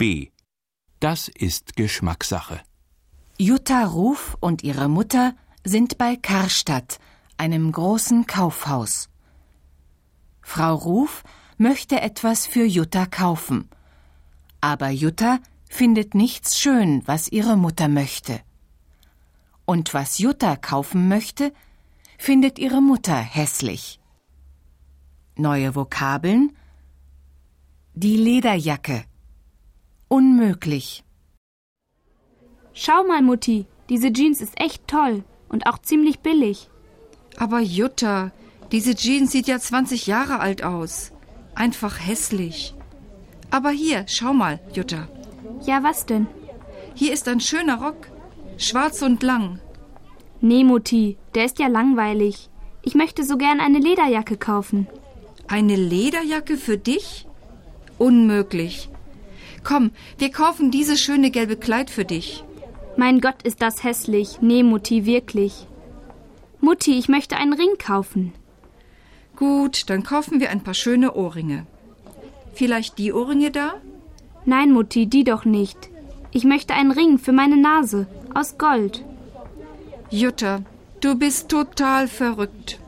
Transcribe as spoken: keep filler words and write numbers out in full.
B. Das ist Geschmackssache. Jutta Ruf und ihre Mutter sind bei Karstadt, einem großen Kaufhaus. Frau Ruf möchte etwas für Jutta kaufen. Aber Jutta findet nichts schön, was ihre Mutter möchte. Und was Jutta kaufen möchte, findet ihre Mutter hässlich. Neue Vokabeln: die Lederjacke. Unmöglich. Schau mal, Mutti, diese Jeans ist echt toll und auch ziemlich billig. Aber Jutta, diese Jeans sieht ja zwanzig Jahre alt aus. Einfach hässlich. Aber hier, schau mal, Jutta. Ja, was denn? Hier ist ein schöner Rock. Schwarz und lang. Nee, Mutti, der ist ja langweilig. Ich möchte so gern eine Lederjacke kaufen. Eine Lederjacke für dich? Unmöglich. Komm, wir kaufen dieses schöne gelbe Kleid für dich. Mein Gott, ist das hässlich. Nee, Mutti, wirklich. Mutti, ich möchte einen Ring kaufen. Gut, dann kaufen wir ein paar schöne Ohrringe. Vielleicht die Ohrringe da? Nein, Mutti, die doch nicht. Ich möchte einen Ring für meine Nase, aus Gold. Jutta, du bist total verrückt.